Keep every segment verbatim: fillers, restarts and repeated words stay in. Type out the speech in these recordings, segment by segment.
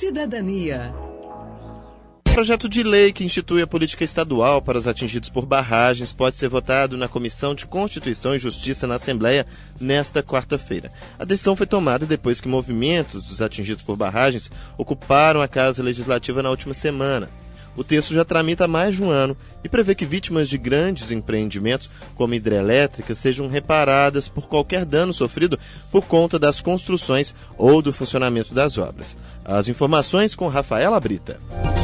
Cidadania. O projeto de lei que institui a política estadual para os atingidos por barragens pode ser votado na Comissão de Constituição e Justiça na Assembleia nesta quarta-feira. A decisão foi tomada depois que movimentos dos atingidos por barragens ocuparam a Casa Legislativa na última semana. O texto já tramita há mais de um ano e prevê que vítimas de grandes empreendimentos, como hidrelétricas, sejam reparadas por qualquer dano sofrido por conta das construções ou do funcionamento das obras. As informações com Rafaela Brita.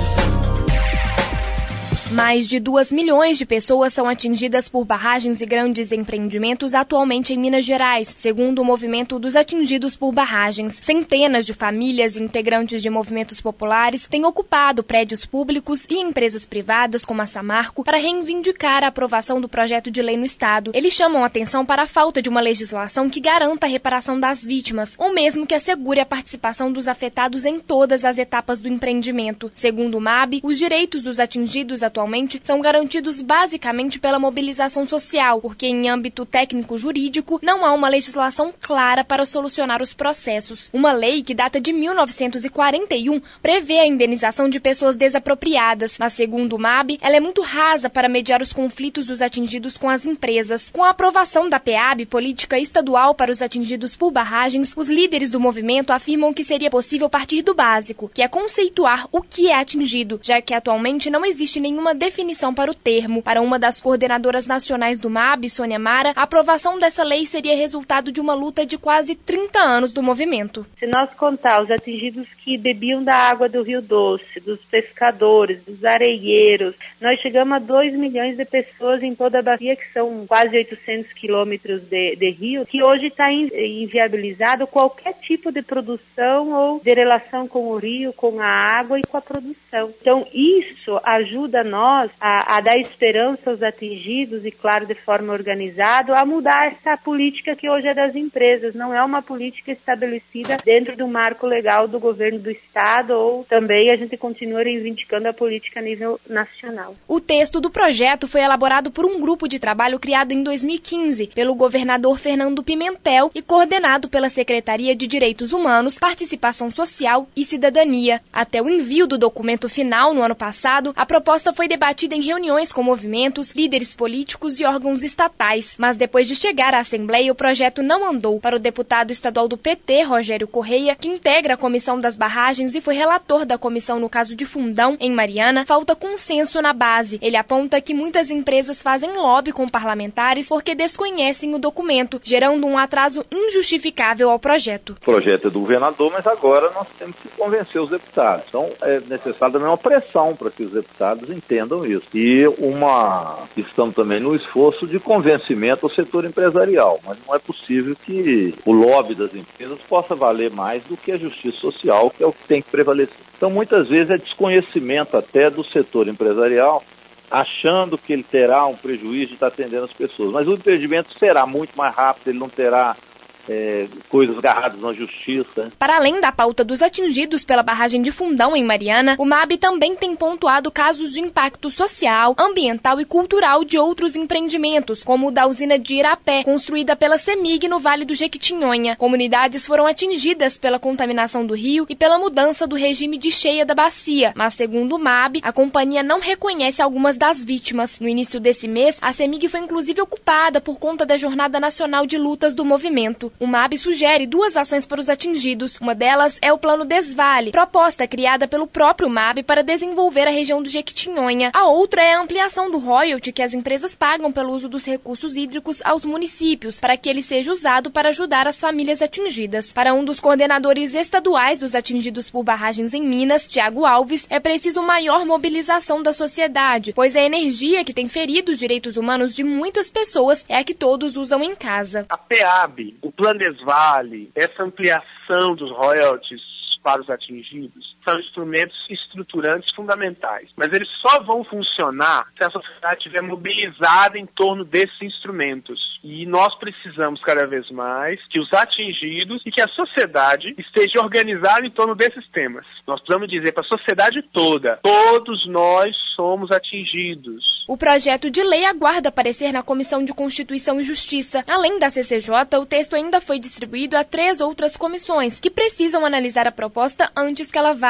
Mais de duas milhões de pessoas são atingidas por barragens e grandes empreendimentos atualmente em Minas Gerais, segundo o movimento dos atingidos por barragens. Centenas de famílias e integrantes de movimentos populares têm ocupado prédios públicos e empresas privadas, como a Samarco, para reivindicar a aprovação do projeto de lei no Estado. Eles chamam atenção para a falta de uma legislação que garanta a reparação das vítimas, ou mesmo que assegure a participação dos afetados em todas as etapas do empreendimento. Segundo o M A B, os direitos dos atingidos atualmente são garantidos basicamente pela mobilização social, porque em âmbito técnico-jurídico não há uma legislação clara para solucionar os processos. Uma lei que data de mil novecentos e quarenta e um prevê a indenização de pessoas desapropriadas, mas segundo o M A B, ela é muito rasa para mediar os conflitos dos atingidos com as empresas. Com a aprovação da P E A B, Política Estadual para os Atingidos por Barragens, os líderes do movimento afirmam que seria possível partir do básico, que é conceituar o que é atingido, já que atualmente não existe nenhuma definição para o termo. Para uma das coordenadoras nacionais do M A B, Sônia Mara, a aprovação dessa lei seria resultado de uma luta de quase trinta anos do movimento. Se nós contar os atingidos que bebiam da água do Rio Doce, dos pescadores, dos areieiros, nós chegamos a dois milhões de pessoas em toda a bacia, que são quase oitocentos quilômetros de, de rio, que hoje está inviabilizado qualquer tipo de produção ou de relação com o rio, com a água e com a produção. Então, isso ajuda nós a, a dar esperança aos atingidos e, claro, de forma organizada, a mudar essa política que hoje é das empresas. Não é uma política estabelecida dentro do marco legal do governo do Estado, ou também a gente continua reivindicando a política a nível nacional. O texto do projeto foi elaborado por um grupo de trabalho criado em dois mil e quinze pelo governador Fernando Pimentel e coordenado pela Secretaria de Direitos Humanos, Participação Social e Cidadania. Até o envio do documento final no ano passado, a proposta foi debatida em reuniões com movimentos, líderes políticos e órgãos estatais. Mas depois de chegar à Assembleia, o projeto não andou. Para o deputado estadual do P T, Rogério Correia, que integra a Comissão das Barragens e foi relator da comissão no caso de Fundão, em Mariana, falta consenso na base. Ele aponta que muitas empresas fazem lobby com parlamentares porque desconhecem o documento, gerando um atraso injustificável ao projeto. O projeto é do governador, mas agora nós temos que convencer os deputados. Então é necessário também uma pressão para que os deputados entendam isso. E uma estamos também no esforço de convencimento ao setor empresarial, mas não é possível que o lobby das empresas possa valer mais do que a justiça social, que é o que tem que prevalecer. Então muitas vezes é desconhecimento até do setor empresarial, achando que ele terá um prejuízo de estar atendendo as pessoas. Mas o empreendimento será muito mais rápido, ele não terá É, coisas agarradas na justiça. Para além da pauta dos atingidos pela barragem de Fundão em Mariana, o M A B também tem pontuado casos de impacto social, ambiental e cultural de outros empreendimentos, como o da usina de Irapé, construída pela CEMIG no Vale do Jequitinhonha. Comunidades foram atingidas pela contaminação do rio e pela mudança do regime de cheia da bacia, mas segundo o M A B, a companhia não reconhece algumas das vítimas. No início desse mês, a CEMIG foi inclusive ocupada por conta da Jornada Nacional de Lutas do movimento. O M A B sugere duas ações para os atingidos. Uma delas é o Plano Desvale, proposta criada pelo próprio M A B para desenvolver a região do Jequitinhonha. A outra é a ampliação do royalty que as empresas pagam pelo uso dos recursos hídricos aos municípios, para que ele seja usado para ajudar as famílias atingidas. Para um dos coordenadores estaduais dos atingidos por barragens em Minas, Tiago Alves, é preciso maior mobilização da sociedade, pois a energia que tem ferido os direitos humanos de muitas pessoas é a que todos usam em casa. A P E A B, o Plano Desvale, essa ampliação dos royalties para os atingidos, são instrumentos estruturantes fundamentais. Mas eles só vão funcionar se a sociedade estiver mobilizada em torno desses instrumentos. E nós precisamos cada vez mais que os atingidos e que a sociedade esteja organizada em torno desses temas. Nós precisamos dizer para a sociedade toda, todos nós somos atingidos. O projeto de lei aguarda parecer na Comissão de Constituição e Justiça. Além da C C J, o texto ainda foi distribuído a três outras comissões, que precisam analisar a proposta antes que ela vá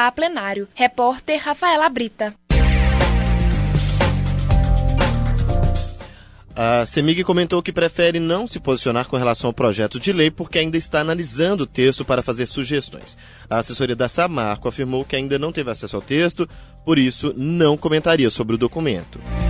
a plenário. Repórter Rafaela Brita. A CEMIG comentou que prefere não se posicionar com relação ao projeto de lei porque ainda está analisando o texto para fazer sugestões. A assessoria da Samarco afirmou que ainda não teve acesso ao texto, por isso não comentaria sobre o documento.